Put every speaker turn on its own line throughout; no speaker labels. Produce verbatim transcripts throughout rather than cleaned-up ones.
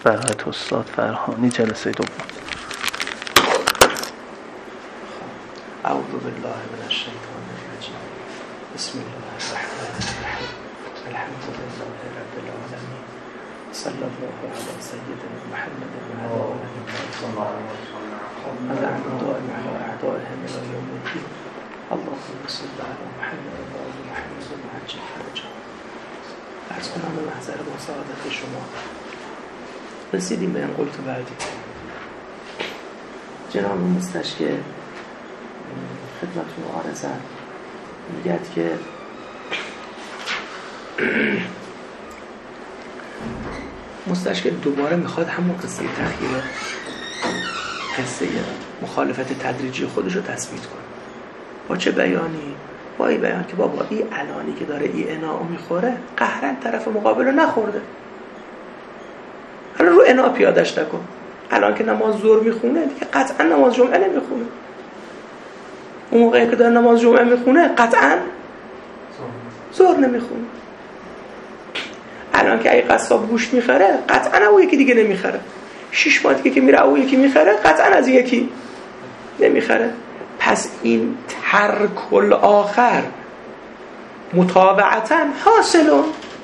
برایت استاد فرهانی جلسه دوم.
اعوذ بالله من الشیطان الرجیم. بسم الله الرحمن الرحیم. الحمد لله رب العالمین. صلی الله علی سیدنا محمد و علی آله الطاهرین. الحمد دائم علی اعدائهم الی یوم الدین. اللهم صل علی محمد و آل محمد و عجل فرجهم. عرض کنم به محضر مساعدت شما رسیدیم به این قلت بعدی. جناب مستشفی خدمتون عارضم میگه که مستشفی دوباره میخواد همون قصه تخییر قصه مخالفت تدریجی خودش رو تثبیت کنه. با چه بیانی؟ با این بیان که بابا این الانی که داره این اناء میخوره قهرن طرف مقابل رو نخورده، حالا رو اناء پیادش نکن. الان که نماز ظهر میخونه دیگه قطعا نماز جمعه نمیخونه. اون موقعی که داره نماز جمعه میخونه قطعا ظهر نمیخونه. الان که ای قصاب گوشت میخره قطعا او یکی دیگه نمیخره. شش ماه دیگه که میره او یکی میخره قطعا از یکی نمیخره. پس این ترک الاخر متابعتا حاصلون.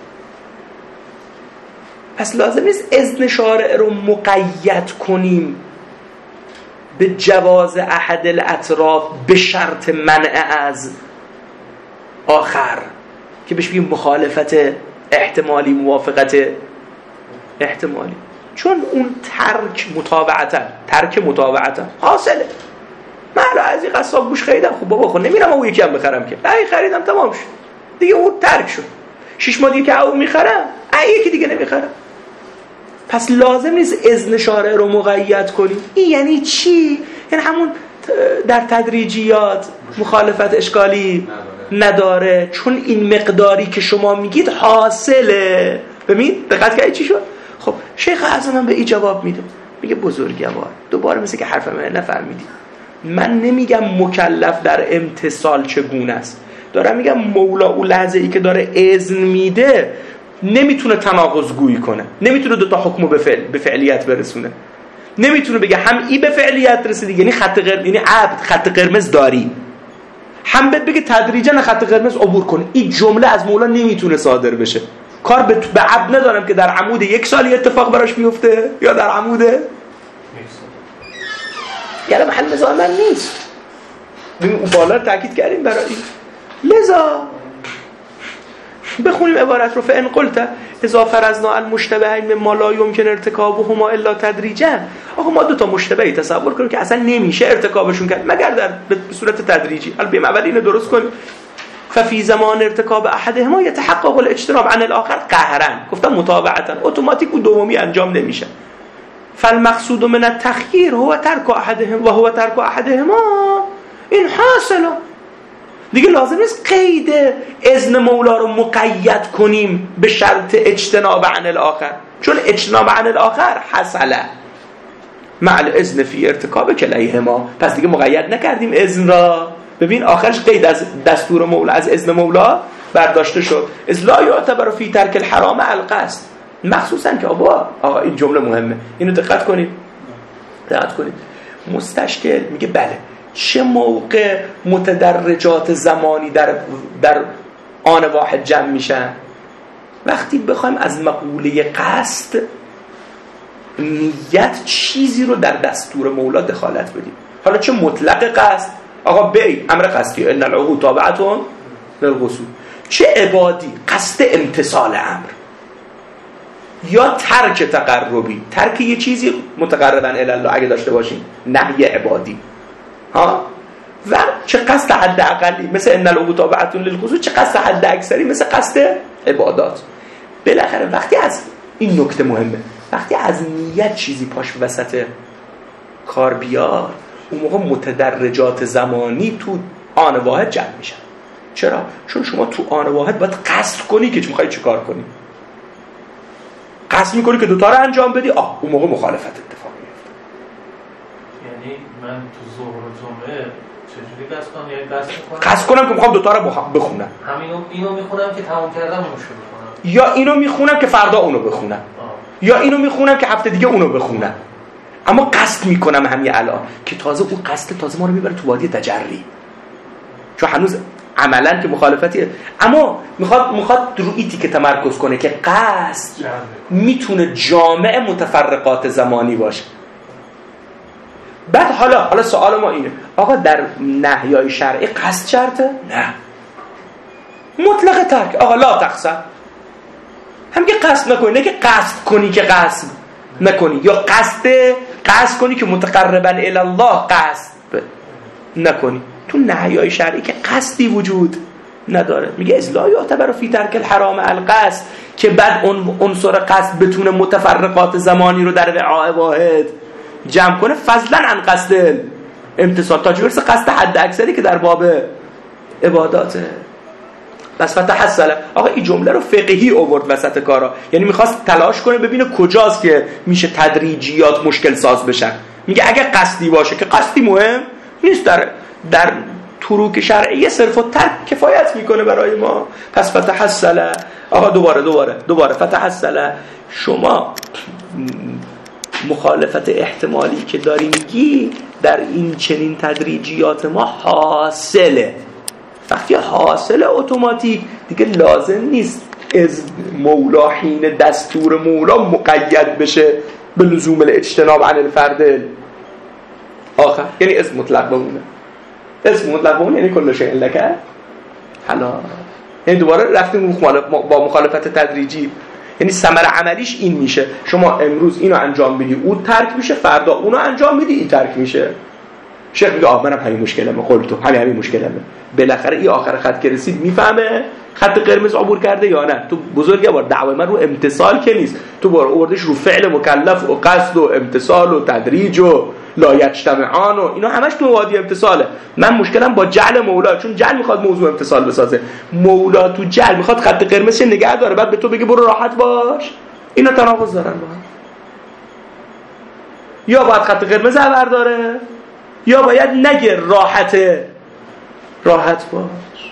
پس لازم نیست اذن شارع رو مقید کنیم به جواز احد الاطراف به شرط منع از آخر که بهش بگیم مخالفت احتمالی موافقت احتمالی، چون اون ترک متابعتا ترک متابعتا حاصله. من از این قصاب گوش خریدم، خب بابا خب نمیرم اون یکی هم بخرم که ای خریدم تمام شد دیگه، اون ترک شد. شش ماه دیگه که اون میخرم ای یکی دیگه نمیخرم. پس لازم نیست اذن شارع رو مقید کنیم. این یعنی چی؟ یعنی همون در تدریجیات مخالفت اشکالی نداره، چون این مقداری که شما میگید حاصله. ببین دقت کردی چی شد؟ خب شیخ اعظم هم به این جواب میده، میگه بزرگوار دوباره مثل که حرف من نفهمیدی. من نمیگم مکلف در امتثال چگونه است، دارم میگم مولا اون لحظه ای که داره اذن میده نمیتونه تناقض گویی کنه، نمیتونه دو تا حکمو به فعل به فعلیت برسونه، نمیتونه بگه هم ای به فعلیت رسیدی یعنی خط قرمز یعنی عبد خط قرمز داری، هم بگه تدریجا خط قرمز عبور کنه. این جمله از مولا نمیتونه صادر بشه. کار به به عبد ندارم که در عمود یک سالی اتفاق براش بیفته یا در عمود یعنی محل نزاع من نیست. ببین اون بالا رو تاکید کردیم برای این. لذا بخونیم عبارت رو. فان قلت اذا فرضنا المشتبهین مما لا يمكن ارتکابهما الا تدریجا. آقا ما دو تا مشتبهی تصور کنیم که اصلا نمیشه ارتکابشون کرد مگر در به صورت تدریجی. حالا بیم اول اینو درست کنیم. ففي زمان ارتکاب احدهما يتحقق الاجتناب عن الاخر قهرا. گفتم متابعتا اتوماتیک و دومی انجام نمیشه. فالمقصود من التخییر هو ترک احدهم و هو ترک احدهما. این حاصله. دیگه لازم نیست قید اذن مولا رو مقید کنیم به شرط اجتناب عن الاخر، چون اجتناب عن الاخر حصله مع الاذن فی ارتکاب کلیهما. پس دیگه مقید نکردیم اذن را. ببین آخرش قید از دستور مولا از اذن مولا برداشته شد. اذ لا یعتبر فی ترک الحرام القصد، مخصوصا که آبا آقا این جمله مهمه، اینو دقت کنید دقت کنید. مستشکل میگه بله چه موقع متدرجات زمانی در در آن واحد جمع میشن؟ وقتی بخوایم از مقوله قصد نیت چیزی رو در دستور مولا دخالت بدیم. حالا چه مطلق قصد، آقا بی امر قصدی ان العقود تابعتون للقصود، چه عبادی قصد امتثال امر، یا ترک تقربی، ترک یه چیزی متقربا الی الله اگه داشته باشیم، نهی عبادی ها، و چه قصد حد اقلی مثل ان العقود تابعتون للقصود، چه قصد حد اکثری مثل قصد عبادات. بالاخره وقتی از این نکته مهمه، وقتی از نیت چیزی پاش وسط کار بیاد اون موقع متدرجات زمانی تو آن واحد جمع میشن. چرا؟ چون شما تو آن واحد باید قصد کنی که میخوای چه کار کنی. قصد میکنی که دوتا رو انجام بدی، آه اون موقع مخالفت اتفاق میفته.
یعنی من تو ظهر و جمعه چجوری قصد کنم؟ یعنی قصد میکنم
قصد کنم که میخوام دوتا رو بخونم،
همینو اینو میخونم که تمام کردم اونو شروع کنم،
یا اینو میخونم که فردا اونو بخونم. یا اینو میخونم که هفته دیگه اونو بخونم، اما قصد میکنم همین الان که تازه اون قصد تازه ما رو میبره تو وادی تجری، چون هنوز عملا که مخالفتیه، اما میخواد میخواد رو ایتی که تمرکز کنه که قصد میتونه جامع متفرقات زمانی باشه. بعد حالا حالا سوال ما اینه، آقا در نهیای شرعی قصد شرطه؟ نه، مطلق ترک. آقا لا تقصد، هم که قصد نکنی، نه که قصد کنی که قصد نکنی، یا قصد قصد کنی که متقربا الی الله قصد نکنی. تو نهیای شرعی که قصدی وجود نداره، میگه اصلاح یعتبر فی ترک الحرام القصد، که بعد اون عنصر قصد بتونه متفرقات زمانی رو در وعاء واحد جمع کنه، فضلا عن قصد امتصال، تا جورس قصد حد اکثری که در باب عباداته. بس فتحصل، آقا این جمله رو فقهی آورد وسط کارا، یعنی میخواست تلاش کنه ببینه کجاست که میشه تدریجیات مشکل ساز بشن. میگه اگه قصدی باشه، که قصدی مهم نیست، در در تروک شرعی صرف و ترک کفایت میکنه برای ما. پس فتحصل، آقا دوباره دوباره دوباره فتحصل، شما مخالفت احتمالی که داری میگی در این چنین تدریجیات ما حاصله. وقتی حاصل اتوماتیک دیگه لازم نیست از مولا حین دستور مولا مقید بشه به لزوم الاجتناب عن الفرد آخر، یعنی اسم مطلق بمونه. اسم مطلق بمونه یعنی کل شیء لک حلال. یعنی دوباره رفتیم با مخالفت تدریجی، یعنی ثمره عملیش این میشه شما امروز اینو انجام بدی اون ترک میشه، فردا اونو انجام بدی این ترک میشه. شیخ میگه آه منم همین مشکلمه، قول تو همین همین مشکلمه. بالاخره این آخر خط که رسید میفهمه خط قرمز عبور کرده یا نه. تو بزرگه بار دعوای من رو امتصال که نیست، تو بار اوردش رو فعل مکلف و قصد و امتصال و تدریج و لا یجتمعان و اینا همش تو وادی امتصاله. من مشکلم با جعل مولا، چون جعل میخواد موضوع امتصال بسازه، مولا تو جعل میخواد خط قرمز نگه داره، بعد به تو بگه برو راحت باش. اینا تناقض دارن با هم. یا باید خط قرمز عبر داره یا باید نگه راحته راحت باش.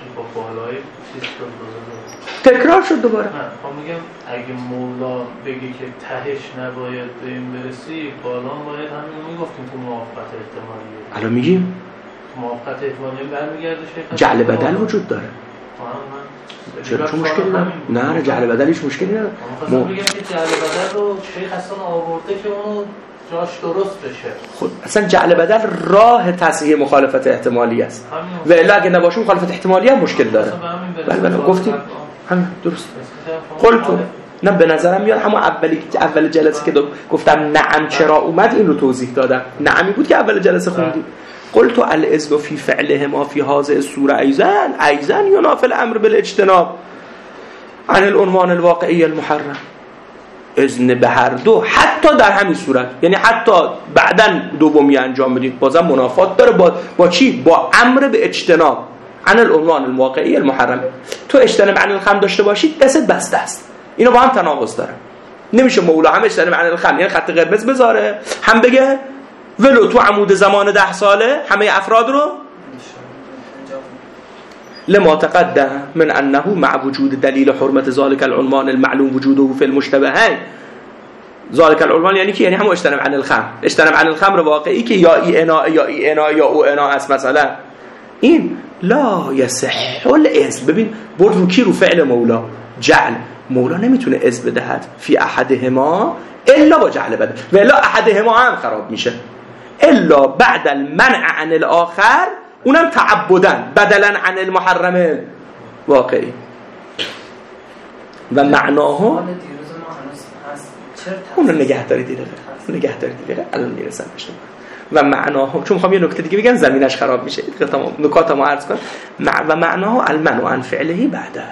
تکرار شد دوباره.
نه خب میگم اگه مولا بگی که تهش نباید به این برسی، بالا باید همین میگفتیم تو موافقت احتمالی.
الان میگیم
موافقت احتمالی برمیگرده شیخ
جعل بدل وجود داره. چرا چون مشکلی نداره؟ نه نه جعل بدل هیچ مشکلی نداره.
من میگم که جعل بدل رو شیخ اصلا آورده که اونو جاش درست بشه.
خب اصلا جعل بدل راه تصحیح مخالفت احتمالی است. و الا اگه نباشه مخالفت احتمالی هم مشکل داره. بله بله گفتیم همین درست. قلتو نه به نظرم میاد همون اولی اول جلسه که گفتم نعم چرا اومد این رو توضیح دادم. نعمی بود که اول جلسه خوندیم. قلتو الاذن فی فعلهما فی هذه الصوره ایزن ایزن ينافي الامر بالاجتناب عن العنوان الواقعی المحرم. اذن به هر دو حتی در همین صورت، یعنی حتی بعداً دومی انجام بدیم بازم منافات داره با با چی؟ با امر به اجتناب عن العنوان الواقعی المحرم. تو اجتناب عن الخمر داشته باشید دست بسته است. اینو با هم تناقض داره. نمیشه مولا هم اجتناب عن الخمر یعنی خط قرمز بذاره هم بگه ولو تو عمود زمان ده ساله همه افراد رو لما تقدم من انه مع وجود دلیل حرمت ذلك العنوان المعلوم وجوده في المشتبهين. ذلك العنوان یعنی که یعنی هم اجتناب عن الخمر، اجتناب عن الخمر واقعی که یا ای انا یا ای انا یا او انا است مثلا. این لا یصح الاذن. ببین برد رو کی؟ رو فعل مولا جعل. مولا نمیتونه اذن بدهد فی احدهما الا با جعل بده، و الا احدهما هم خراب میشه الا بعد المنع عن الاخر، اونم تعبدن بدلا عن المحرم واقعی. و معناه اون رو نگه داری دیگه نگه داری دیگه الان میرسم بهش. و معناه چون میخوام یه نکته دیگه بگم زمینش خراب میشه، تمام نکاتمو عرض کنم. و معناه المنع عن فعله بعده،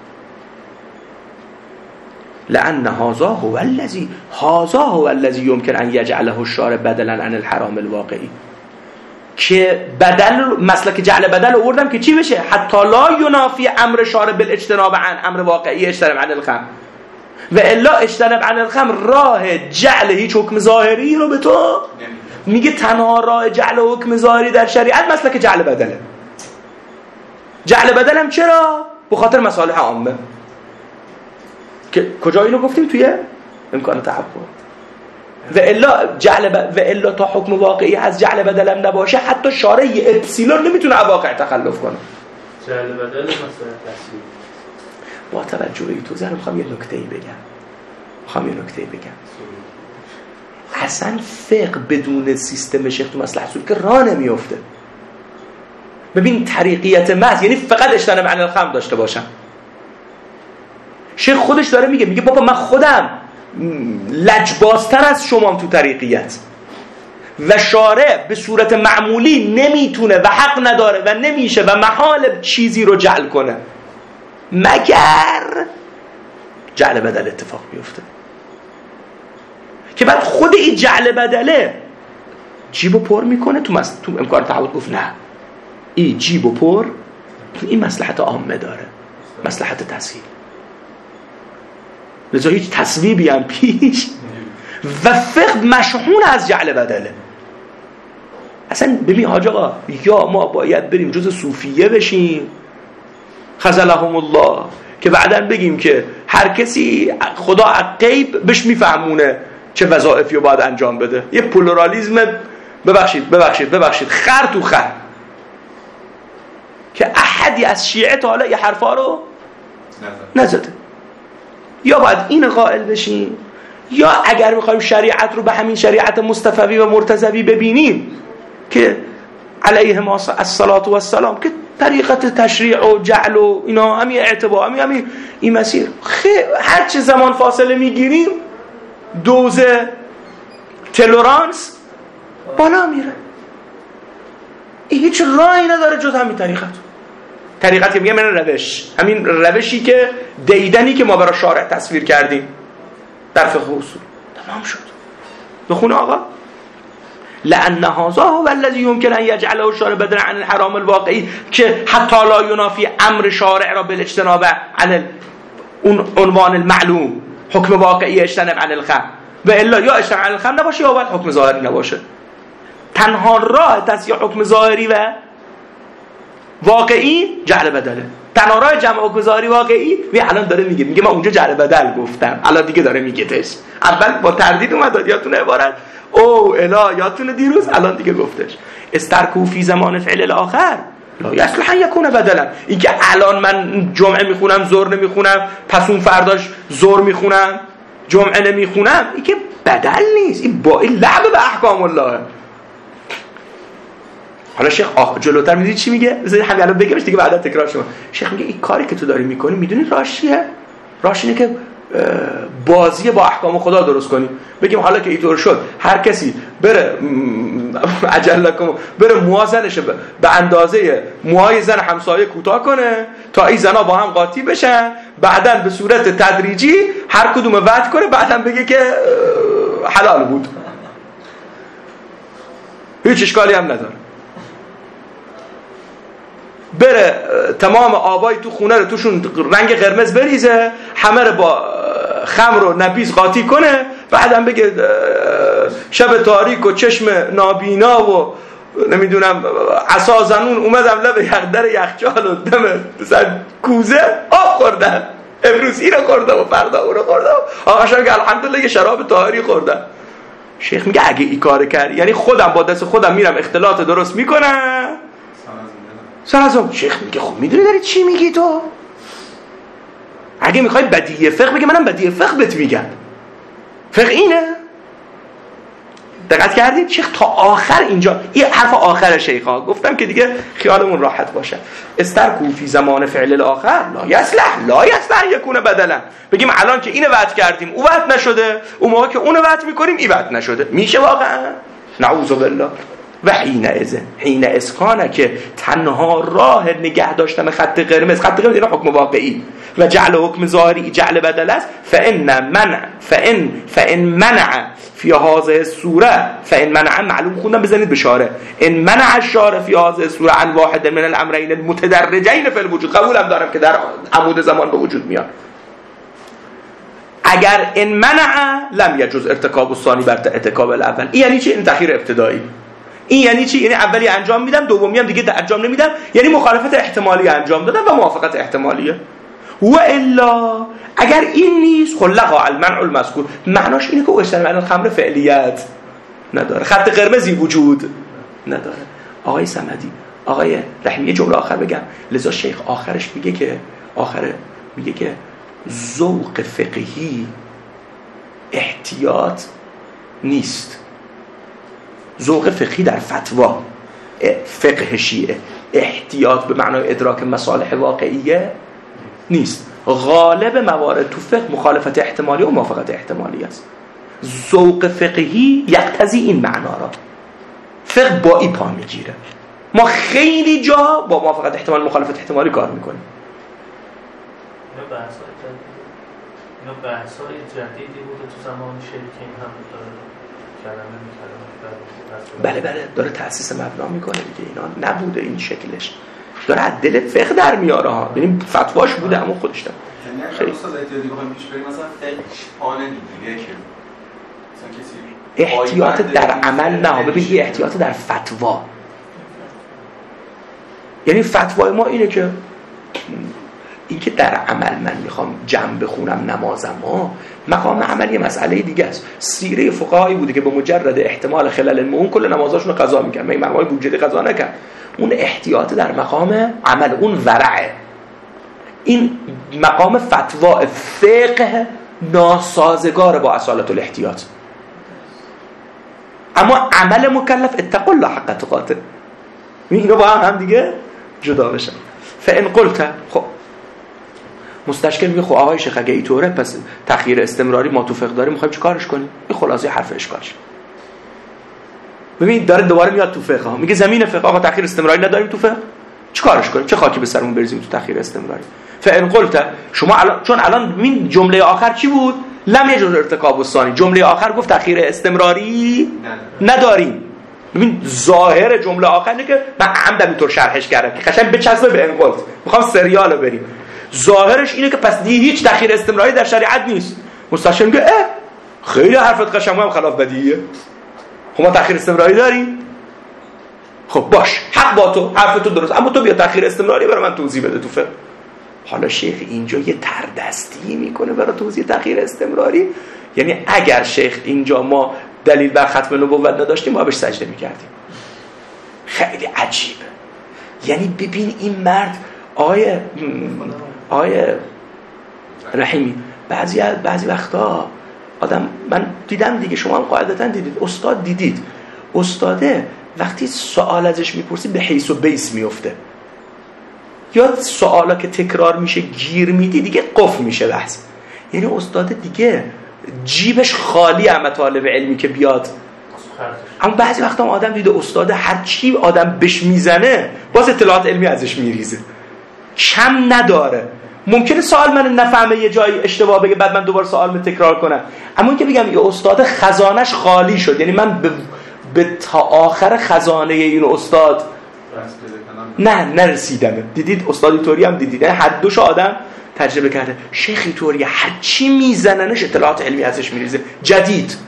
لأن هذا هو الذي هذا هو الذي يمكن أن يجعله الشارع بدلا عن الحرام الواقعي. که بدل مسلک جعل بدل آوردم که چی بشه؟ حتی لا ینافی امر شارع بالاجتناب عن امر واقعی اجتناب عن الخمر، و الا اجتناب عن الخمر راه جعل هیچ حکم ظاهری رو به تو میگه. تنها راه جعل حکم ظاهری در شریعت مسلک جعل بدله. جعل بدل هم چرا؟ به خاطر مصالح عامه. که کجا اینو گفتیم؟ توی امکان تحول. و الا جعل ب... و الا تا حکم واقعی از جعل بدلم نباشه حتی شارع یه اپسیلون نمیتونه واقع تخلف کنه.
جعل بدل مثلا تصویر.
با توجه به این توضیح میخوام یه نکته‌ای بگم. میخوام یه نکته‌ای بگم. اصلا فقه بدون سیستم شیخ تو مصلحت اصول که راه نمیفته. ببین طریقیت محض یعنی فقط اجتناب عن الخمر داشته باشم. شیخ خودش داره میگه میگه بابا من خودم لجبازتر از شمام تو طریقیت و شارع به صورت معمولی نمیتونه و حق نداره و نمیشه و محال چیزی رو جعل کنه مگر جعل بدل اتفاق بیفته که بعد خود این جعل بدله جیبو پر میکنه تو, مس... تو امکان تعهد گفت نه این جیبو پر این مصلحت عامه داره مصلحت تسهیل لذا هیچ تصویبی هم پیش و فقه مشحون از جعل بدله. اصلا ببین حاج آقا یا ما باید بریم جز صوفیه بشیم خذلهم الله که بعداً بگیم که هر کسی خدا از غیب بهش میفهمونه چه وظایفی رو باید انجام بده. یه پلورالیزم ببخشید ببخشید ببخشید خر تو خر که احدی از شیعه تا حالا یه حرفا رو نزده. یا باید این قائل بشیم یا اگر میخوایم شریعت رو به همین شریعت مصطفوی و مرتضوی ببینیم که علیهم الصلاة و السلام که طریقت تشریع و جعل و اینا همین اعتبار همین همین این مسیر هر چه زمان فاصله میگیریم دوز تلورانس بالا میره. این هیچ راهی نداره جز همین طریقت طریقتی میگم من روش همین روشی که دیدنی که ما برای شارع تصویر کردیم در فقه اصول تمام شد. بخونه آقا لأن هذا هو الذي يمكن ان يجعله الشارع بدلا عن الحرام الواقعي که حتی لا ينافي امر شارع را بالاجتناب عن عنوان المعلوم حکم واقعی اجتناب عن الخمر و الا یا اجتناب عن الخمر نباشه یا باید حکم ظاهری نباشه. تنها راه تصحیح حکم ظاهری و واقعی جعل بدله. تنها راه جمع حکم ظاهری واقعی وی الان داره میگه میگه من اونجا جعل بدل گفتم الان دیگه داره میگه تش اول با تردید اومد یادتونه عبارت او الا یادتونه دیروز الان دیگه گفتش استرکو فی زمان فعل الاخر لا یصلح ان یکون بدلا. این که الان من جمعه میخونم ظهر نمیخونم پس اون فرداش ظهر میخونم جمعه نمیخونم این که بدل نیست. این با این لعب به احکام الله. حالا شیخ آخ جلوتر میدونی چی میگه؟ بذاری همین الان بگمش دیگه بعدا تکرار شما. شیخ میگه این کاری که تو داری میکنی میدونی راش چیه؟ راش اینه که بازی با احکام خدا درست کنی. بگیم حالا که اینطور شد هر کسی بره عجلکم بره موازنش به اندازه موهای زن همسایه کوتاه کنه تا این زنا با هم قاطی بشن بعداً به صورت تدریجی هر کدوم وعد کنه بعداً بگه که حلال بود. هیچ اشکالی هم نداره. بره تمام آبای تو خونه رو توشون رنگ قرمز بریزه همه رو با خمر و نبیذ قاطی کنه بعدم بگه شب تاریک و چشم نابینا و نمیدونم عصا زنون اومدم لب یخدر یخچال و دم کوزه آب خوردم امروز این رو خوردم و فردا اون رو خوردم آقا شما که الحمدلله که شراب طاهری خوردم. شیخ میگه اگه این کار کرد یعنی خودم با دست خودم میرم اختلاط درست میکنم سر از اون. شیخ میگه خب میدونی داری چی میگی تو؟ اگه میخوای بدیهی فقه بگه منم بدیهی فقه بهت میگم. فقه اینه. دقت کردید؟ شیخ تا آخر اینجا این حرف آخر شیخ ها گفتم که دیگه خیالمون راحت باشه. استرکو فی زمان فعل الاخر لا یصلح لا یصلح یکون بدلا. بگیم الان که اینو وعد کردیم او وعد نشده اون موقع که اونو وعد میکنیم این وعد نشده میشه واقعا؟ نعوذ بالله. و حین ازن حین اسکانه که تنها راه نگه داشتن خط قرمز خط قرمز اینا حکم واقعی و جعل حکم ظاهری جعل بدل است فان منع فان فان منع فی هذه الصوره فان منع معلوم خوندم بزنید بشاره ان منع الشارع فی هذه الصوره عن واحد من الامرين المتدرجين فی الوجود قبولم دارم که در عمود زمان به وجود میاد. اگر ان منع لم يجوز ارتکاب الثانی بر ارتکاب الاول. این یعنی چی؟ این تأخیر ابتدایی. این یعنی چی؟ یعنی اولی انجام میدم دومی هم دیگه انجام نمیدم یعنی مخالفت احتمالی انجام دادم و موافقت احتمالیه. و الا اگر این نیست خلقا المنع المذکور، معناش اینه که اشتباه الخمر فعلیت نداره، خط قرمزی وجود نداره. آقای صمدی، آقای رحیمی، جمله آخر بگم. لذا شیخ آخرش میگه که آخر میگه که ذوق فقهی احتیاط نیست. ذوق فقهی در فتوا فقه شیعه احتیاط به معنای ادراک مصالح واقعیه نیست. غالب موارد تو فقه مخالفت احتمالی و موافقت احتمالی است. ذوق فقهی یقتضی این معنا را. فقه با این پا میگیره. ما خیلی جا با موافقت احتمال مخالفت احتمالی کار میکنیم.
اینا بحثای جدیدی بوده تو زمان شیخین هم کلمه میکلمه.
بله بله داره تأسیس مبنا میکنه دیگه. اینا نبوده این شکلش، داره از دل فقه در میاره ها. ببین فتواش بوده اما خودش داره.
یعنی اگه استاد احتیاطی بخوایم پیش بریم مثلا فقه پا نمیگیره که مثلا کسی
احتیاط در عمل نه. ببین این احتیاط در فتوا، یعنی فتوای ما اینه که این که در عمل من میخوام جمع بخونم نمازم ها، مقام عملی مسئله دیگه است. سیره فقهایی بوده که به مجرد احتمال خلل المؤمن کل نمازاشون رو قضا میکنن. این مقام بودجه قضا نکرد. اون احتیاط در مقام عمل، اون ورعه. این مقام فتوا فقه ناسازگار با اصالت الاحتیاط. اما عمل مکلف اتقوا الله حق تقاته. اینا با هم دیگه جدا بشن. فان قلت، خب مستشکل میگه خب آقای شیخ اگه اینطوره پس تأخیر استمراری ما تو فقه داریم، میخوایم چی کارش کنیم؟ این خلاصه حرف اشکالش. ببین داره دوباره میاد تو فقه ها، میگه زمین فقه آقا تأخیر استمراری نداریم تو فقه، چی کارش کنیم؟ چه خاکی به سرمون بریزیم تو تأخیر استمراری؟ فان قلت، شما الان چون الان این جمله آخر چی بود؟ لم یجوز ارتکاب الثانی. جمله آخر گفت تأخیر استمراری نداریم. ببین ظاهر جمله آخر اینه که من عمدن اینطور شرحش کردم که قشنگ بچسبه به ان قلت، میخوام سریال بریم. ظاهرش اینه که پس دی هیچ تأخیر استمراری در شریعت نیست. مستشار میگه اه خیلی حرفت قشنگ، هم خلاف بدیهیه. خب ما تأخیر استمراری داریم. خب باش، حق با تو، حرف تو درست، اما تو بیا تأخیر استمراری برای من توضیح بده تو فقه. حالا شیخ اینجا یه تردستی میکنه برای توضیح تأخیر استمراری. یعنی اگر شیخ اینجا ما دلیل بر ختم نبوت نداشتیم ما بهش سجده میکردیم. خیلی عجیبه. یعنی ببین این مرد آیه آیه رحیمی بعضی بعضی وقتا آدم، من دیدم دیگه، شما هم قاعدتا دیدید، استاد دیدید، استاده وقتی سوال ازش میپرسی به حیث و بیس میفته، یا سوالا که تکرار میشه گیر میدی دیگه قفل میشه بحث. یعنی استاده دیگه جیبش خالی هم طالب علمی که بیاد. اما بعضی وقتا هم آدم دیده استاده هر چی آدم بهش میزنه باز اطلاعات علمی ازش میریزه، کم نداره. ممکنه سوال من نفهمه یه جایی اشتباه بگه بعد من دوباره سوال تکرار کنم، اما این که بگم یه استاد خزانش خالی شد، یعنی من به, به تا آخر خزانه این استاد نه نرسیدم. دیدید استاد اینطوری هم دیدید، یعنی هر دوش آدم تجربه کرده. شیخ اینطوری هر چی میزننش اطلاعات علمی ازش میریزه جدید،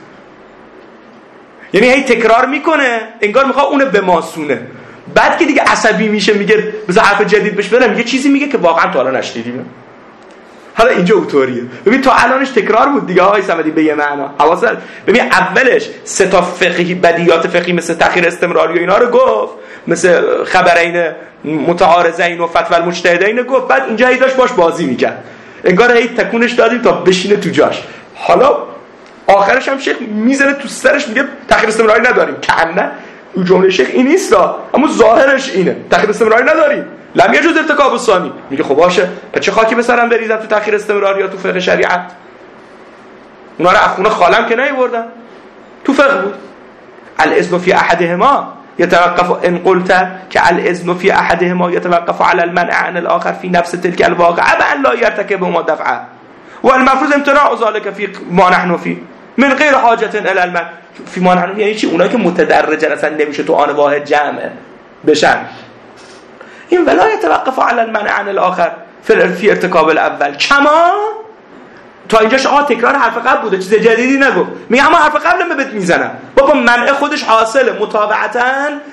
یعنی هی تکرار میکنه انگار میخواد اون بماسونه. بعد که دیگه عصبی میشه میگه بذار حرف جدید بهش بدم، یه چیزی میگه که واقعا تا الان نشنیدیم. حالا اینجا اوتوریه. ببین تا الانش تکرار بود دیگه آقای صمدی به یه معنا. حواست ببین اولش سه تا فقهی بدیهیات فقهی مثل تأخیر استمراری و اینا رو گفت، مثل خبرین متعارضین و فتوی المجتهدین گفت، بعد اینجا هی داشت باش بازی میکرد، انگار هی تکونش دادیم تا بشینه تو جاش. حالا آخرش هم شیخ میزنه تو سرش میگه تأخیر استمراری نداریم. کنه اون جمله شیخ این نیست اما ظاهرش اینه، تأخیر استمراری نداریم. لم یجوز ارتکاب الثانی. میگه خب باشه، پس چه خاکی به سرم بریزم تو تأخیر استمراری یا تو فقه شریعت؟ اونا رو اخونه خالم که نیوردن، تو فقه بود. الاذن فی احدهما يتوقف ان قلت که الاذن فی احدهما يتوقف على المنع عن الاخر في نفس تلك الواقعه بان لا يرتكب ما دفعه والمفروض امتناع ذلك في ما نحن فيه من غیر حاجت الى المنع فی ما نحن. یعنی چی؟ اونایی که متدرجن اصلا نمیشه تو آن واحد جمع بشن، این ولا يتوقف على المنع عن الاخر فی ارتکاب الاول. کما تا اینجاش آقا تکرار حرف قبل بوده، چیز جدیدی نگفت. میگه اما حرف قبل بهت میزنم بابا، منع خودش حاصله، متابعتا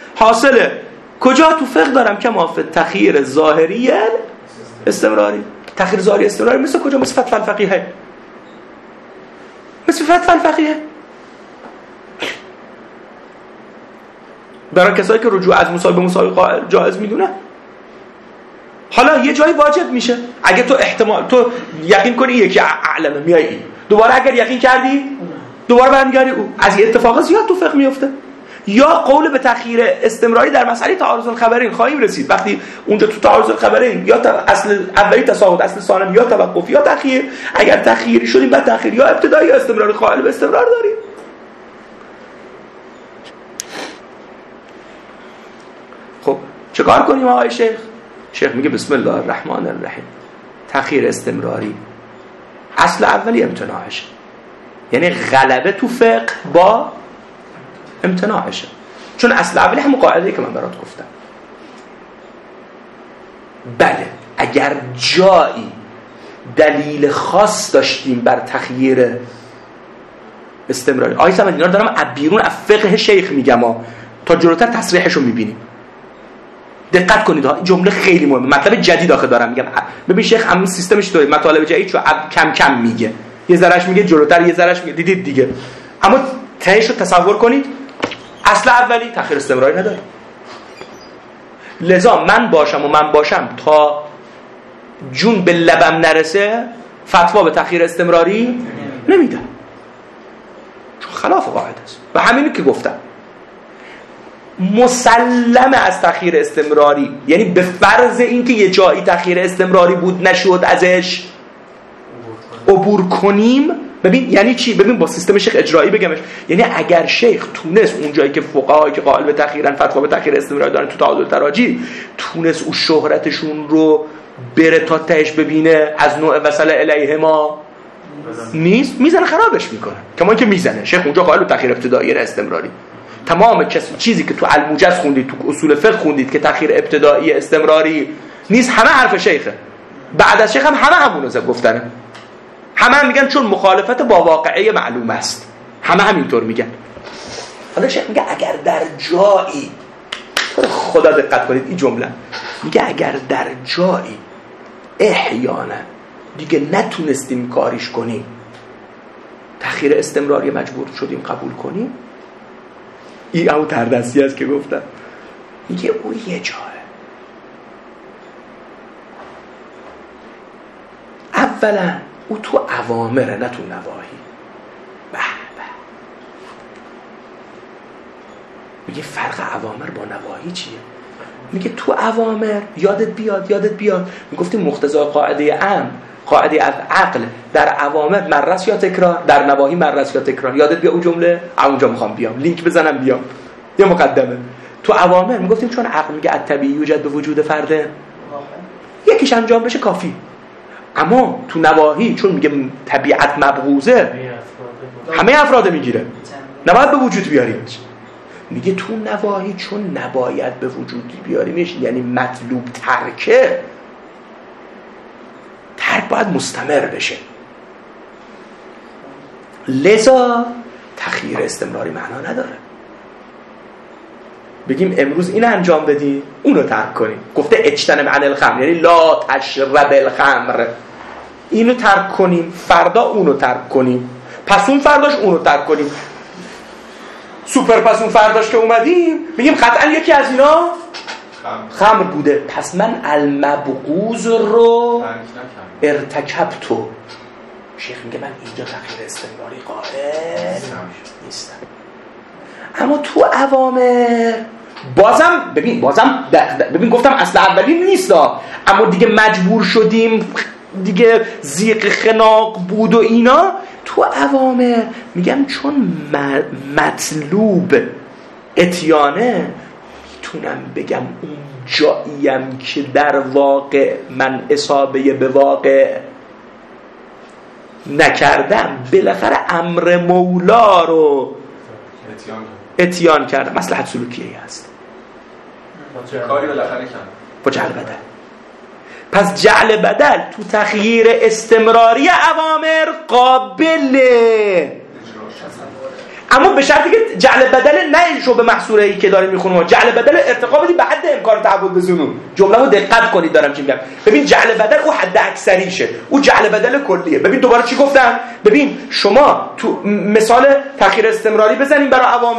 حاصله. کجا تو فقه دارم که ما فی تخییر ظاهری استمراری تأخیر ظاهری استمراری مثل کجا؟ مثل فتح الفقیه، مثل فتح الفقیه. برای کسایی که رجوع از مساوی به مساوی قائل جایز میدونه. حالا یه جایی واجب میشه اگه تو احتمال تو یقین کنی یکی اعلمه میای این، دوباره اگر یقین کردی دوباره برمیگردی او. از این اتفاق زیاد تو فقه میفته. یا قول به تأخیر استمراری در مسئله تعارض الخبرین خواهیم رسید. وقتی اونجا تو تعارض الخبرین یا اصل اولی تساقط، اصل ثانی یا توقف یا تأخیر، اگر تأخیری شدیم بعد تأخیر یا ابتدایی یا استمراری قائل به استمرار داریم. خب چیکار کنیم آقای شیخ؟ شیخ میگه بسم الله الرحمن الرحیم. تأخیر استمراری اصل اولی امتناعشه، یعنی غلبه تو فقه با امتناعشه، چون اصل اولی همون قاعده‌ای که من برات گفتم. بله اگر جایی دلیل خاص داشتیم بر تخییر استمراری، آیه سمت اینا رو دارم از بیرون از فقه شیخ میگم ها، تا جلوتر تصریحش رو میبینیم. دقت کنید ها، جمله خیلی مهمه، مطلب جدید آخه دارم میگم. ببین شیخ همین سیستمش طوری، مطالب جدید چون کم کم میگه، یه ذرهش میگه جلوتر، یه ذرهش میگه، دیدید دیگه. اما تهش رو تصور کنید، اصل اولی تأخیر استمراری نداره. لذا من باشم و من باشم تا جون به لبم نرسه فتوا به تأخیر استمراری نمیدم، چون خلاف قاعده است. و همینی که گفتم مسلم از تأخیر استمراری، یعنی به فرض اینکه یه جایی تأخیر استمراری بود نشد ازش عبور کنیم. ببین یعنی چی؟ ببین با سیستم شیخ اجرایی بگمش، یعنی اگر شیخ تونست اون جایی که فقهایی که قائل به تأخیرن فتوا به تأخیر استمراری دارن تو تعادل تراجی، تونست اون شهرتشون رو بره تا تهش ببینه از نوع وصل الیه ما نیست، میزنه خرابش میکنه. کما اینکه میزنه شیخ اونجا قائل به تأخیر ابتدایی استمراری. تمام کسی چیزی که تو الموجز خوندید، تو اصول فقه خوندید که تأخیر ابتدایی استمراری نیست، همه حرف شیخه. بعد از شیخ هم همه همونو زب گفتنه. همه هم میگن چون مخالفت با واقعه معلوم است، همه همینطور میگن. حالا شیخ میگه اگر در جایی، خدا دقت کنید این جمله، میگه اگر در جایی احیانا دیگه نتونستیم کاریش کنیم، تأخیر استمراری مجبور شدیم قبول کنیم، این همون تردستی است که گفتم. میگه او یه جاه اولا او تو اوامره نه تو نواهی. به به میگه فرق اوامر با نواهی چیه؟ میگه تو اوامر یادت بیاد یادت بیاد میگفتیم مقتضای قاعده عام، قاعده از عقل در اوامر مررس یا تکرار، در نواهی مررس یا تکرار. یادت بیا اون جمله؟ اونجا میخوام بیام لینک بزنم بیام. یه مقدمه تو اوامر میگفتیم چون عقل میگه الطبیعی یوجد به وجود فرده، یکیش انجام بشه کافی. اما تو نواهی چون میگه طبیعت مبغوضه، همه افراد میگیره، نباید به وجود بیاریمش. میگه تو نواهی چون نباید به وجود بیاریمش، یعنی مطلوب ترکه، ترک باید مستمر بشه. لذا تخییر استمراری معنا نداره. بگیم امروز این انجام بدیم اونو ترک کنیم. گفته اجتنب عن الخمر، یعنی لا تشرب الخمر، اینو ترک کنیم، فردا اونو ترک کنیم، پس اون فرداش اونو ترک کنیم، سوپر پس اون فرداش که اومدیم میگیم قطعا یکی از اینا خمر بوده، پس من المبغوض رو ارتکبتو. شیخ میگه من اینجا تغییر استمراری قائل نیستم. اما تو اوامر بازم ببین بازم ببین گفتم اصل اولی نیست، اما دیگه مجبور شدیم، دیگه زیق خناق بود و اینا. تو اوامر میگم چون مطلوب اتیانه، میتونم بگم اون جاییم که در واقع من اصابه به واقع نکردم، بالاخره امر مولا رو اتیان کردم، مصلحت سلوکیه هست،
کاری بالاخره کردم
با جعل بدل. پس جعل بدل تو تخییر استمراری اوامر قابله، اما به شرطی که جعل بدل نه شو به محصولی که داریم میخونیم، جعل بدل ارتقا بدی به حد امکان تعبد به ظنون. جمله رو دقت کنید دارم چی میگم. ببین جعل بدل او حد اکثریشه، او جعل بدل کلیه. ببین دوباره چی گفتم؟ ببین شما تو مثال تأخیر استمراری بزنیم برای عوامه،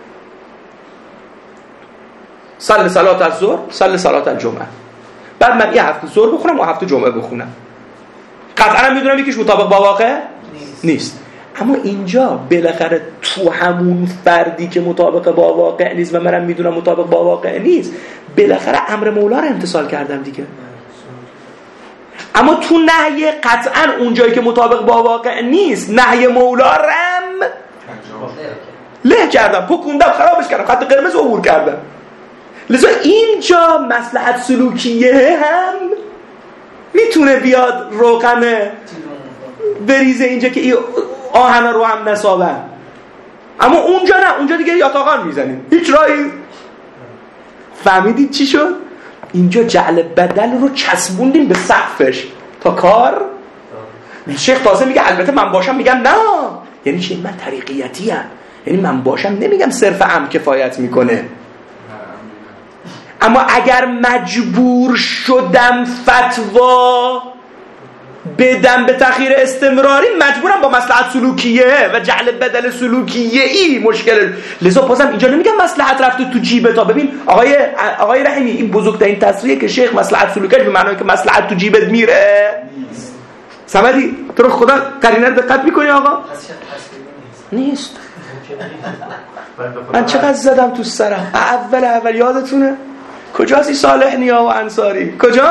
صلی صلات الظهر، صلی صلات الجمعه. بعد من یه هفته ظهر بخونم و هفته جمعه بخونم، قطعا میدونم یکیش مطابق با واقع نیست. اما اینجا بالاخره تو همون فردی که مطابق با واقع نیست و منم میدونم مطابق با واقع نیست، بالاخره امر مولا رو امتثال کردم دیگه. اما تو نهی قطعا اونجایی که مطابق با واقع نیست، نهی مولا رم له کردم، پکوندم، خرابش کردم، خط قرمز عبور کردم. لذا اینجا مصلحت سلوکیه هم میتونه بیاد روغنه بریزه اینجا که این آهن رو هم نصابن. اما اونجا نه، اونجا دیگه یاتاقان میزنیم، هیچ راهی. فهمیدید چی شد؟ اینجا جعل بدل رو چسبوندیم به سقفش تا کار. شیخ تازه میگه البته من باشم، میگم نه، یعنی چی؟ من طریقیتی ام، یعنی من باشم نمیگم صرف ام کفایت میکنه. اما اگر مجبور شدم فتوا بدم به تأخیر استمراری، مجبورم با مصلحت سلوکیه و جعل بدل سلوکیه ای مشکل. لذا بازم اینجا نمیگم مصلحت رفته تو جیبه تا. ببین آقای آقای رحیمی، این بزرگترین تصریحه که شیخ مصلحت سلوکیه به معنی که مصلحت تو جیبت میره صمدی تو رو خدا قرینه دقت میکنی آقا؟ نیست. من چقدر زدم تو سرم اول اول یادتونه کجاست این صالح نیا و انصاری؟ کجا؟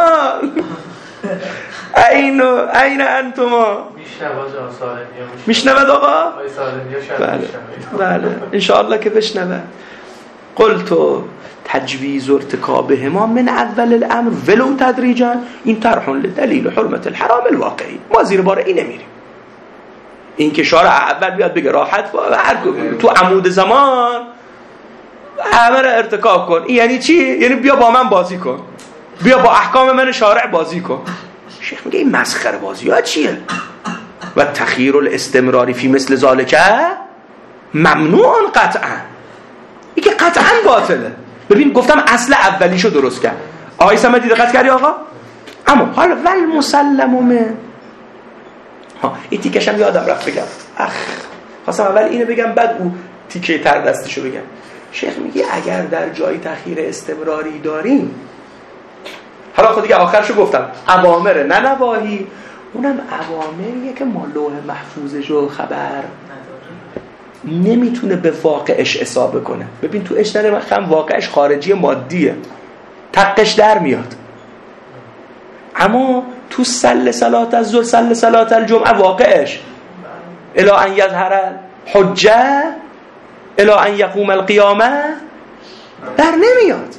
این این انتما
میشنود صالح نیا
میشنود آقا؟
آقای صالح نیا شاید
بله بله انشاءالله که بشنود. قلتو تجویز ارتکابهما من اول الامر ولو تدریجا این طرح لدلیل حرمت الحرام الواقعی. ما زیر بار این نمیریم. این که شارع اول بیاد بگه راحت تو عمود زمان همه را ارتکاب کن، این یعنی چی؟ یعنی بیا با من بازی کن، بیا با احکام من شارع بازی کن. شیخ میگه این مسخره بازی ها چیه؟ و تخییر الاستمراری فی مثل ذالک ممنوع قطعا. این که قطعا باطله. ببین گفتم اصل اولیشو درست کرد. آقای صمدی دقت کردی آقا؟ اما حالا ول مسلمومه ها این تیکش هم یادم رفت بگم. اخ خواستم اول اینو بگم بعد او تیکه تر دستشو بگم. شیخ میگه اگر در جای تأخیر استمراری داریم، حالا خود دیگه آخرشو گفتم، اوامر نه نواهی، اونم اوامریه که ما لوح محفوظشو خبر نمیتونه به واقعش اصابه کنه. ببین تو اش نده خم واقعش خارجی مادیه، تقش در میاد. اما تو سل صلات الظهر سل صلات الجمعه واقعش الی ان یظهر حجه الی ان یقوم القیامه در نمیاد.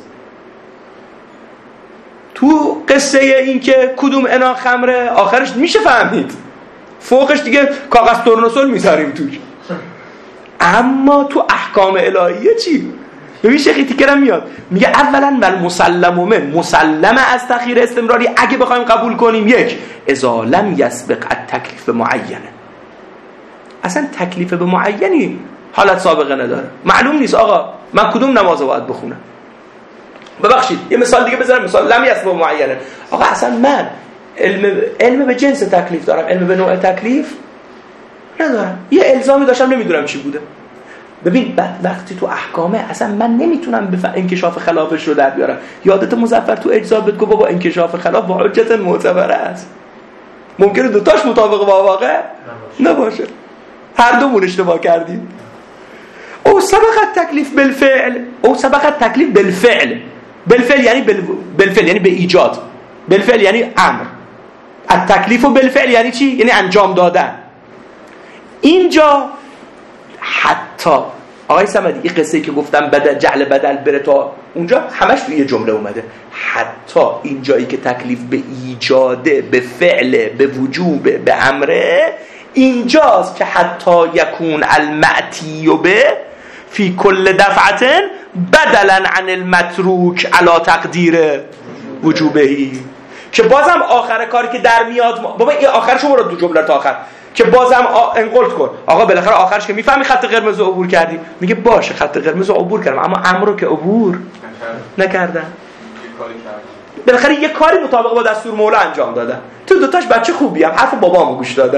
تو قصه این که کدوم انا خمره آخرش میشه فهمید، فوقش دیگه کاغذ تورنسول میذاریم توش. اما تو احکام الهیه چی؟ ببین شیخی تیکرم میاد میگه اولا ول مسلم من مسلم از تأخیر استمراری اگه بخوایم قبول کنیم، یک اذا لم یسبق التکلیف معینه، اصلا تکلیف به معینی حالت سابقه نداره، معلوم نیست آقا من کدوم نماز باید بخونم. ببخشید یه مثال دیگه بزنم، مثال لم یسبق معینه. آقا اصلا من علم علم به جنس تکلیف دارم، علم به نوع تکلیف ندارم، یه الزامی داشتم نمیدونم چی بوده. ببین بعد وقتی تو احکامه اصلا من نمیتونم به انکشاف خلافش رو در بیارم. یادت مظفر تو اجزا بهت گفت بابا انکشاف خلاف با حجت معتبره است، ممکنه دوتاش مطابق با واقع نباشه، هر دومون اشتباه کردیم. او سبقت تکلیف بالفعل، او سبقت تکلیف بالفعل. بالفعل یعنی بالفعل یعنی به ایجاد، بالفعل یعنی امر. التکلیف و بالفعل یعنی چی؟ یعنی انجام دادن. اینجا حتی آقای صمدی این قصه‌ای که گفتم بدل جعل بدل بره تا اونجا همش توی یه جمله اومده. حتی این جایی که تکلیف به ایجاده، به فعل، به وجوب، به امره، اینجاست که حتی یکون المعتی به فی کل دفعه بدلا عن المتروک علی تقدیر وجوبهی، که بازم آخر کاری که در میاد ما... بابا این آخرشو برو دو جمله تا آخر که بازم آ... انقلت کن آقا بالاخره آخرش که میفهمی خط قرمز رو عبور کردی، میگه باشه خط قرمز رو عبور کردم اما امر رو که عبور نکردم. بالاخره یه کاری مطابق با دستور مولا انجام دادم. تو دوتاش بچه خوبی هم حرف بابامو گوش دادم.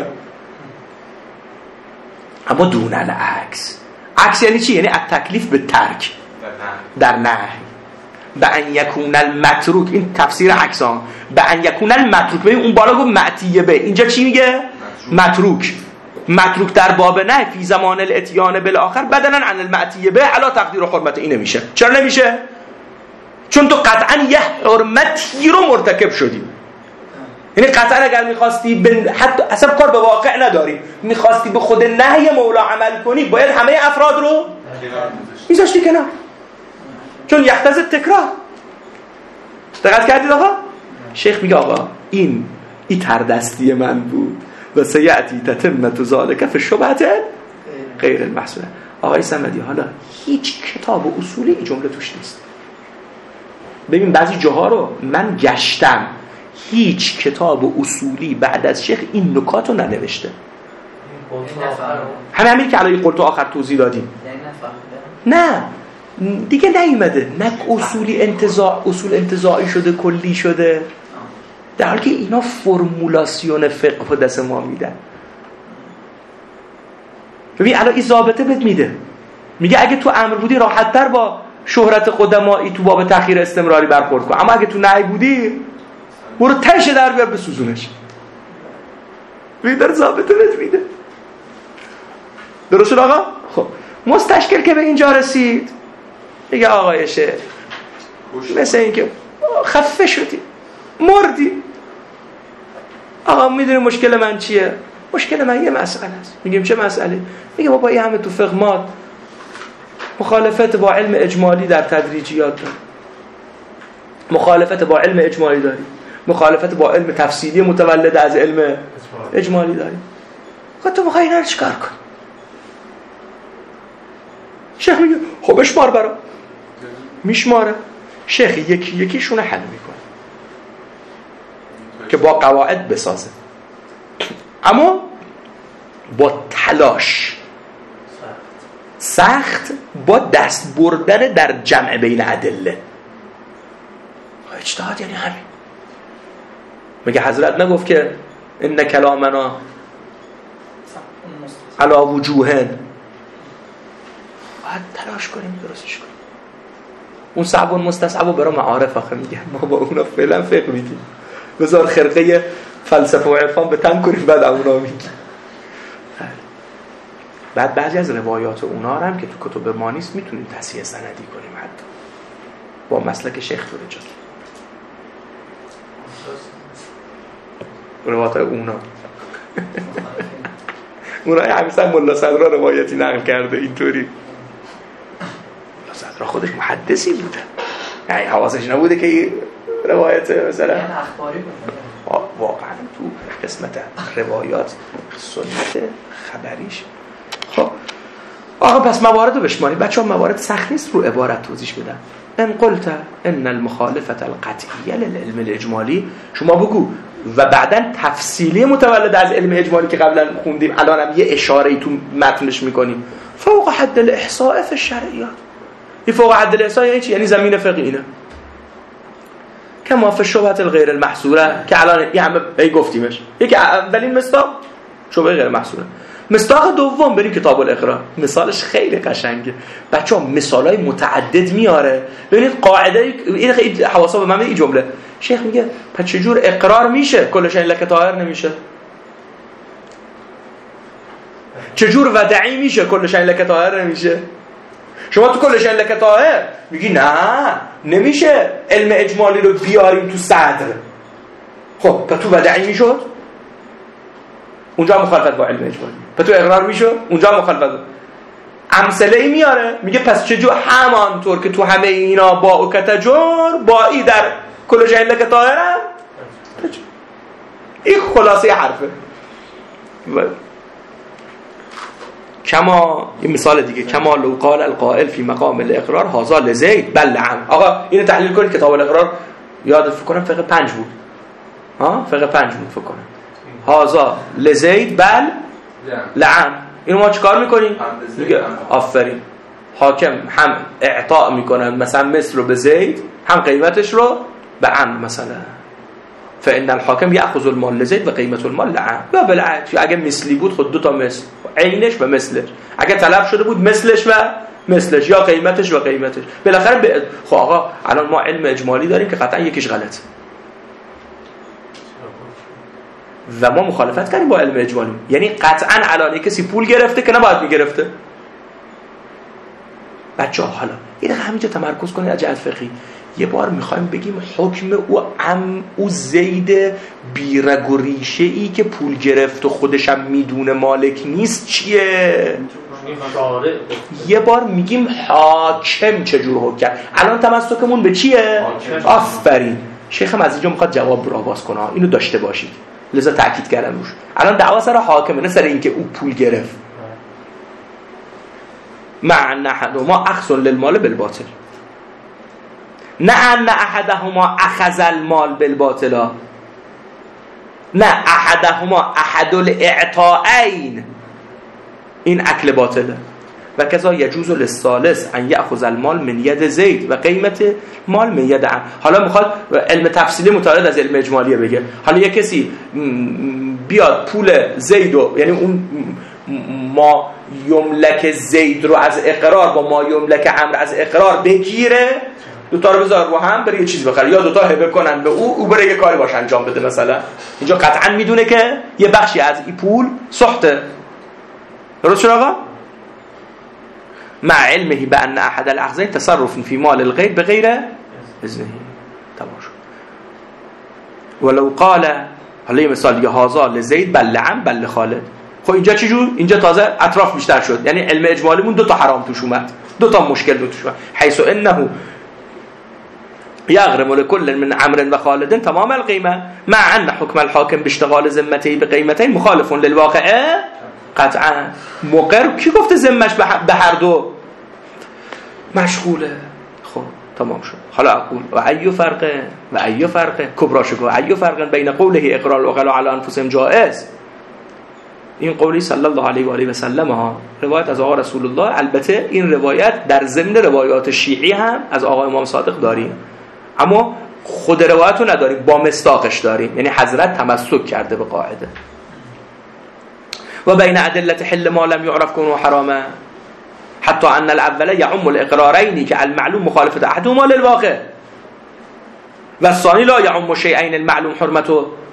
اما دون العکس. عکس یعنی چی؟ یعنی التکلیف به ترک در نهی. به ان یکون المتروک، این تفسیر عکسان، به ان یکون المتروک. ببین اون بالا گفت معتیه به، اینجا چی میگه؟ متروک. متروک در باب نه فی زمان الاتیان بالاخر بدلا عن المعتیه به علی تقدیر و حرمت. این نمیشه. چرا نمیشه؟ چون تو قطعا یه حرمتی رو مرتکب شدی. یعنی قطعا اگر میخواستی به حتی اصلا کار به واقع نداری، میخواستی به خود نهی مولا عمل کنی، باید همه افراد رو میذاشتی کنار، چون یحتاج تکرار. دقت کردید آقا؟ شیخ میگه آقا این این تردستی من بود و سیعتی تتمت ذالک فی شبهت غیر المحصوله. آقای صمدی حالا هیچ کتاب و اصولی این جمله توش نیست. ببین بعضی جاها رو من گشتم، هیچ کتاب و اصولی بعد از شیخ این نکات رو ننوشته. همه همین که الان قلت آخر توضیح دادیم. نه دیگه نیومده، نه اصولی انتزاع، اصول انتزاعی شده، کلی شده، در حالی که اینا فرمولاسیون فقه به دست ما میدن. ببین الان این ضابطه بهت میده، میگه اگه تو امر بودی راحت تر با شهرت قدمایی تو باب تأخیر استمراری برخورد کن، اما اگه تو نهی بودی برو تش در بیار بسوزونش. ببین در ضابطه بهت میده. درست شد آقا؟ خب مستشکل که به اینجا رسید میگه آقای شیخ مثل این که خفه شدی مردی. آقا میدونی مشکل من چیه؟ مشکل من یه مسئله است. میگیم چه مسئله؟ میگه بابا این همه تو فقه ما مخالفت با علم اجمالی در تدریجیات داری، مخالفت با علم اجمالی داری، مخالفت با علم تفصیلی متولد از علم اجمالی داری. خب تو میخوای اینا رو چیکار کن؟ شیخ میگه خب اشمار برام. میشماره. شیخ یکی یکیشونه حل میکنه که با قواعد بسازه، اما با تلاش سخت، با دست بردن در جمع بین ادله. اجتهاد یعنی همین. میگه حضرت نگفت که ان کلامنا علی وجوهن، باید تلاش کنیم درستش کنیم. اون صعب و مستصعب و برای معارف آخه میگه ما با اونا فعلا فقه میگیم، بذار خرقه فلسفه و عرفان به تن کنیم بعد اونا میگیم. بعد بعضی از روایات اونا هم که تو کتب ما نیست میتونیم تصحیح سندی کنیم حتی با مسلک شیخ فرجات. روایات اونا اونا همیشه ملا صدرا روایتی نقل کرده اینطوری. ملا صدرا خودش محدثی بوده، یعنی حواسش نبوده که روایت مثلا
اخباری بود.
واقعا تو قسمت روایات سنت خبریش. خب آقا پس موارد رو بشماریم بچه ها. موارد سخت نیست رو عبارت توضیح بدن. ان قلت ان المخالفت القطعیه للعلم الاجمالی، شما بگو و بعداً تفصیلی متولد از علم اجمالی که قبلا خوندیم الان هم یه اشاره‌ای تو متنش میکنیم، فوق حد الاحصاء فی الشرعیات. این فوق حد الاحصاء یعنی چی؟ یعنی زمین فقهی اینه کما فی الشبهه الغیر المحصوره که الان یه همه ای گفتیمش. یکی اولین مصداق شبهه غیر محصوره. مصداق دوم بریم کتاب الاقرار، مثالش خیلی قشنگه بچه‌ها، مثالای متعدد میاره. ببینید قاعده این خیلی حواسا به من این جمله شیخ میگه پس چجور اقرار میشه کل شیء لک طاهر نمیشه؟ چجور ودعی میشه کل شیء لک طاهر نمیشه؟ شما تو کل شیء لک طاهر میگی نه نمیشه علم اجمالی رو بیاریم تو صدر. خب پس تو ودعی میشد، اونجا مخالفت با علم اجمالی. پس تو اقرار میشد، اونجا مخالفت. امثله ای میاره میگه پس چجور همانطور که تو همه اینا با و کتجور با ای در کل شیء لک طاهر هم. این خلاصه حرفه. کما این مثال دیگه کما لو قال القائل فی مقام الاقرار هذا لزید بل عم. آقا اینو تحلیل کنید کتاب الاقرار، یاد فکر کنم فقه پنج بود. ها فقه پنج بود فکر کنم. هازا لزید بل لعم. اینو ما چیکار میکنیم؟ میگه آفرین. حاکم هم اعطاء میکنن مثلا مثل رو به زید، هم قیمتش رو به عم مثلا. فإن الحاکم یأخذ المال لزید و قیمت المال لعم. یا بالعکس، اگه مثلی بود خود دو تا مثل، عینش و مثلش. اگه طلب شده بود مثلش و مثلش، یا قیمتش و قیمتش. بالاخره ب... خب آقا الان ما علم اجمالی داریم که قطعا یکیش غلطه و ما مخالفت کردیم با علم اجمالی. یعنی قطعا الان کسی پول گرفته که نباید میگرفته. بچه‌ها حالا یه دقیقه همینجا تمرکز کنید از جهت فقهی. یه بار میخوایم بگیم حکم او ام او زید بیرگ و ریشه ای که پول گرفت و خودش هم میدونه مالک نیست چیه؟ یه بار میگیم حاکم چجور حکم کرد. الان تمسکمون به چیه؟ آفرین. شیخم از اینجا میخواد جواب رو آواز کنه، اینو داشته باشید، لذا تاکید کردم روش. الان دعوا سر حاکمه، نه سر اینکه او پول گرفت. مع ان احدهما اخذ للمال بالباطل، نه ان احدهما اخذ المال بالباطل، نه احدهما احد الاعطائین، این اکل باطله. و کذا یجوز للثالث ان یاخذ المال من ید زید و قیمت مال من ید عم. حالا میخواد علم تفصیلی متعارض از علم اجمالیه بگه. حالا یه کسی بیاد پول زیدو، یعنی اون ما یملک زید رو از اقرار با ما یملک عمرو از اقرار بگیره، دو تا رو بذار رو هم بره یه چیز بخره، یا دو تا هبه کنن به او، او بره یه کاری باش انجام بده. مثلا اینجا قطعا میدونه که یه بخشی از این پول سخته. درست شد آقا؟ مع علمه بأن احد الاخذين تصرف في مال الغير بغير اذنه. تمام شد. ولو قال، حالا یه مثال دیگه، هازا لزید بل لعم بل خالد. خب اینجا چی جور؟ اینجا تازه اطراف بیشتر شد. یعنی علم اجمالیمون دو تا حرام توش اومد، دو تا مشکل توش اومد. حيث انه يغرم لكل من عمرو و خالد تمام القيمه مع ان حكم الحاكم باشتغال ذمته بقيمتين مخالف للواقع. قطعا مقر کی گفته ذمش به هر دو مشغوله؟ خب تمام شد. حالا اقول و ایو فرقه و ایو فرقه کبراشو ایو فرقه بین قوله اقرار العقلاء على انفسهم جائز، این قولی صلی الله علیه و آله و سلم ها، روایت از آقا رسول الله. البته این روایت در ضمن روایات شیعی هم از آقا امام صادق داریم، اما خود روایت رو نداریم، با مصداقش داریم. یعنی حضرت تمسک کرده به قاعده. و بین ادله حل ما لم يعرف كونه حراما حتی ان الاول يعم الاقرارين که المعلوم مخالفه احدهما للواقع و الثاني لا يعم شيئين المعلوم حرمته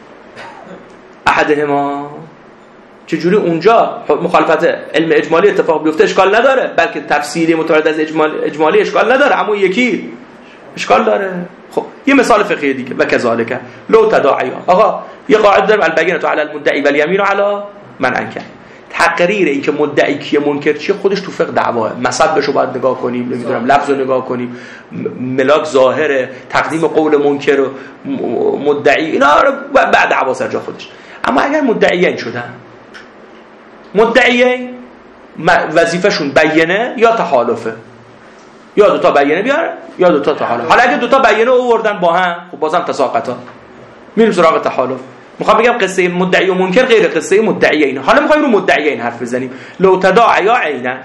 احدهما. چجوری اونجا مخالفت علم اجمالی اتفاق بیفته اشکال نداره، بلکه تفسیری متعارض از اجمال اجمالی اشکال نداره، اما یکی اشکال داره. خب یه مثال فقهی دیگه، و کذالک لو تداعیا. آقا یه قاعده داریم، البینه علی المدعی و الیمین علی من انکر. تقریر این که مدعی کیه منکر چیه خودش تو فقه دعواه. مصدبشو باید نگاه کنیم، نمیدونم لفظو نگاه کنیم، ملاک ظاهره، تقدیم قول منکر و مدعی، اینا رو بعد دعوا سر جا خودش. اما اگر مدعیین شدن، مدعیین وظیفه‌شون بیانه یا تحالفه، یا دو تا بیانه بیار یا دو تا تحالف. حالا اگه دو تا بیانه آوردن با هم، خب بازم تساقطا، میریم سراغ تحالف. میخوام بگم قصه مدعی و منکر غیر قصه مدعیین. حالا میخوایم رو مدعیین حرف بزنیم. لو تداعیا عینا.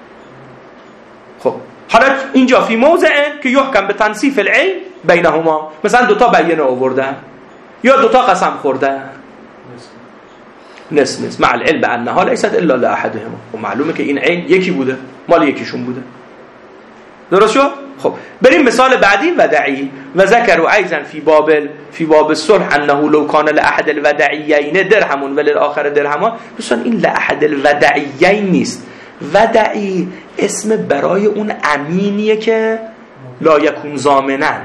خب حالا اینجا فی موضع که یحکم به تنصیف العین بینهما، مثلا دو تا بیانه آوردن یا دو تا قسم خوردن، نس نس مع العلم بانها ليست الا لاحدهما، و معلومه که این عین یکی بوده، مال یکیشون بوده. درست شد؟ خب بریم مثال بعدی، ودعی. و ذکر ایضا فی باب فی باب الصلح انه لو کان لاحد الودعیین درهم وللآخر درهمان. دوستان این لاحد الودعیین نیست، ودعی اسم برای اون امینیه که لا یکون ضامنن.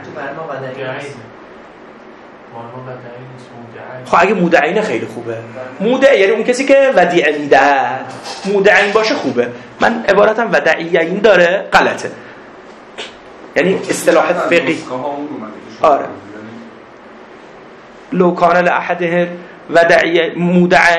خب اگه مودعینه خیلی خوبه. مودع یعنی اون کسی که ودیعه میده، مودعین باشه خوبه. من عبارتم ودعیین داره غلطه، یعنی اصطلاح فقهی. آره لو کان لاحده ودعی مودعین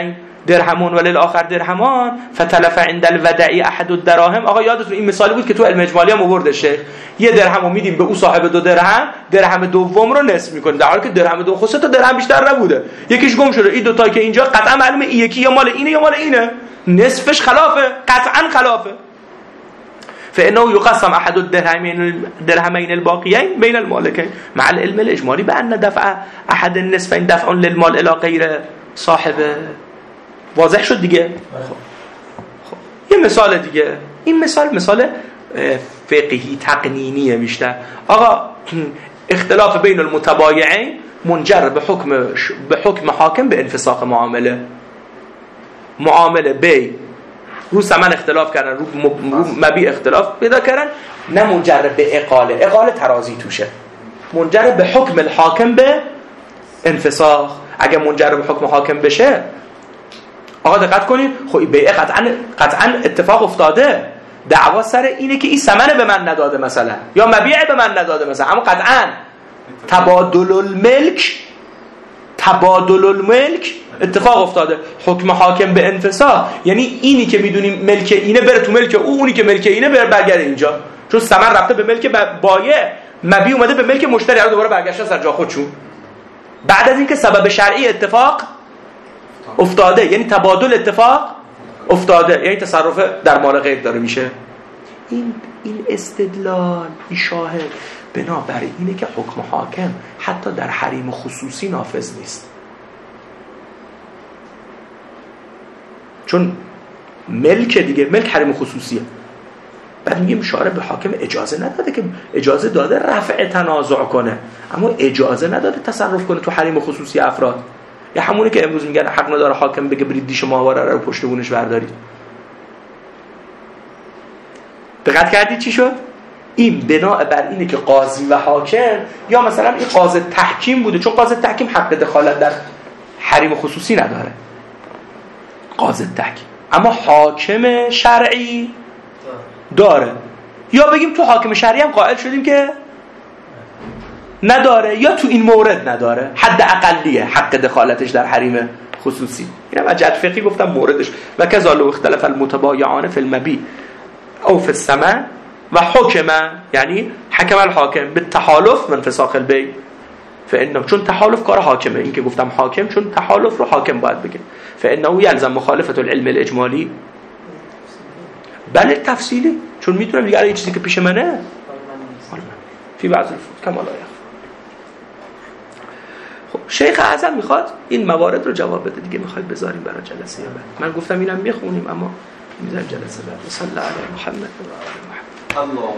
درهمون وللآخر درهمان فتلف عند الودعی احد الدراهم. آقا یادتون این مثالی بود که تو علم اجمالی هم آورده شیخ، یه درهمو میدیم به او صاحب دو درهم، درهم دوم رو نصف میکنه، در حالی که درهم دوم خود سه تا درهم بیشتر نبوده، یکیش گم شده، این دو تا که اینجا قطعا معلومه این یکی یا مال اینه یا مال اینه، نصفش خلافه، قطعا خلافه. فانه يقسم احد الدرهمين درهمين الباقيين بين المالكين مع العلم الاجمالي بان دفع احد النصفين دفع للمال الى غیر صاحبه. واضح شد دیگه؟ خب. خب. یه مثال دیگه، این مثال مثال فقهی تقنینیه بیشتر. آقا اختلاف بین المتبایعین منجر به حکم به حکم حاکم به انفساخ معامله. معامله بی رو ثمن اختلاف کردن، رو مبیع اختلاف پیدا کردن، نه منجر به اقاله، اقاله ترازی توشه، منجر به حکم الحاکم به انفساخ. اگه منجر به حکم حاکم بشه، آقا دقت کنید، خب بیع قطعا قطعا اتفاق افتاده، دعوا سر اینه که این ثمن به من نداده مثلا، یا مبیع به من نداده مثلا، اما قطعا تبادل الملک تبادل الملک اتفاق افتاده. حکم حاکم به انفساخ یعنی اینی که میدونیم ملک اینه بره تو ملک او، اونی که ملک اینه بره برگرده اینجا، چون ثمن رفته به ملک بایع، مبیع اومده به ملک مشتری، الان دوباره برگشته سر جا خودشون بعد از اینکه سبب شرعی اتفاق افتاده، یعنی تبادل اتفاق افتاده، یعنی تصرف در مال غیر داره میشه. این این استدلال، این شاهد بنابر اینه که حکم حاکم حتی در حریم خصوصی نافذ نیست، چون ملک دیگه، ملک حریم خصوصیه. بعد میگیم شارع به حاکم اجازه نداده که اجازه داده رفع تنازع کنه، اما اجازه نداده تصرف کنه تو حریم خصوصی افراد. یا همونه که امروز میگن حق نداره حاکم بگه برید دیش ماهواره رو پشت بونش بردارید. دقت کردید چی شد؟ این بناء بر اینه که قاضی و حاکم، یا مثلا این قاضی تحکیم بوده، چون قاضی تحکیم حق دخالت در حریم خصوصی نداره، قاضی تحکیم، اما حاکم شرعی داره. یا بگیم تو حاکم شرعی هم قائل شدیم که نداره، یا تو این مورد نداره، حد اقلیه حق دخالتش در حریم خصوصی. اینم از جهت فقهی گفتم موردش. و کذا لو اختلف المتبایعان فی المبیع او فی الثمن و حکم، یعنی حکم الحاکم به تحالف من فساخ البیع، فانه، چون تحالف کار حاکمه، این که گفتم حاکم چون تحالف رو حاکم باید بگه، فانه یلزم مخالفه العلم الاجمالی بل تفصیلی، چون میتونم دیگه این چیزی که پیش منه فی بعض الفروع کما لا یخفی. خب شیخ اعظم میخواد این موارد رو جواب بده دیگه، میخواد بذاریم برای جلسه بعد. من گفتم اینم میخونیم اما میذاریم جلسه بعد. صلی الله علی محمد و آل محمد.
اللهم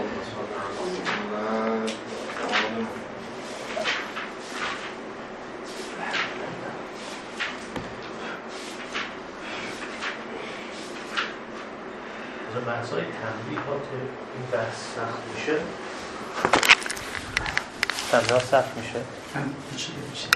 بحثای تنبیهات این بحث سخت میشه، تنبیهات سخت میشه.